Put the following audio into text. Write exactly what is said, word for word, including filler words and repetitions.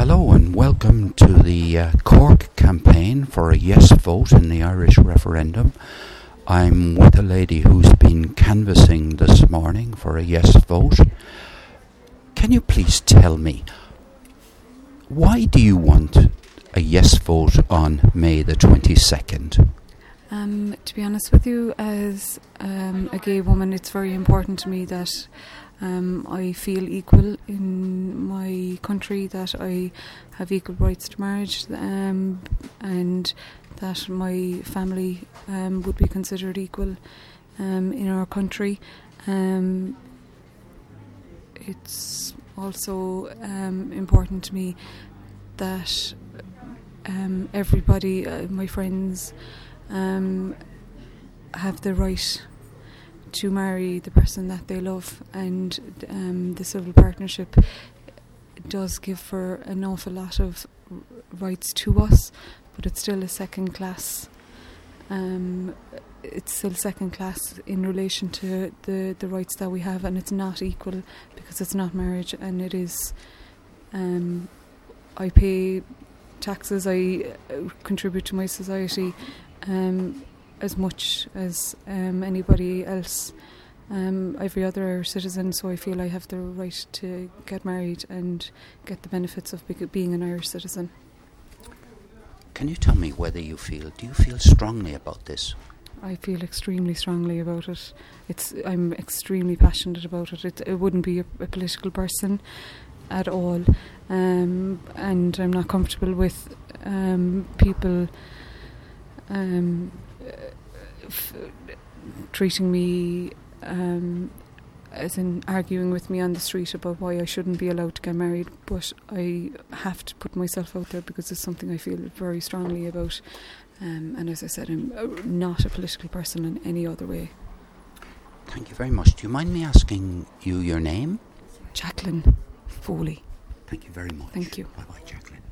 Hello and welcome to the uh, Cork campaign for a yes vote in the Irish referendum. I'm with a lady who's been canvassing this morning for a yes vote. Can you please tell me, why do you want a yes vote on May the twenty-second? Um, to be honest with you, as um, a gay woman, it's very important to me that um, I feel equal in my country, that I have equal rights to marriage, um, and that my family um, would be considered equal um, in our country. Um, it's also um, important to me that um, everybody, uh, my friends, Um, have the right to marry the person that they love, and um, the civil partnership does give for an awful lot of r- rights to us, but it's still a second class. Um, it's still second class in relation to the, the rights that we have, and it's not equal because it's not marriage, and it is. Um, I pay taxes. I uh, contribute to my society. Um, as much as um, anybody else, um, every other citizen, so I feel I have the right to get married and get the benefits of be- being an Irish citizen. Can you tell me whether you feel, do you feel strongly about this? I feel extremely strongly about it. It's I'm extremely passionate about it. It, it wouldn't be a, a political person at all, um, and I'm not comfortable with um, people Um, f- treating me um, as in arguing with me on the street about why I shouldn't be allowed to get married, but I have to put myself out there because it's something I feel very strongly about, um, and as I said, I'm not a political person in any other way. Thank you very much. Do you mind me asking you your name? Jacqueline Foley. Thank you very much. Thank you. Bye bye, Jacqueline.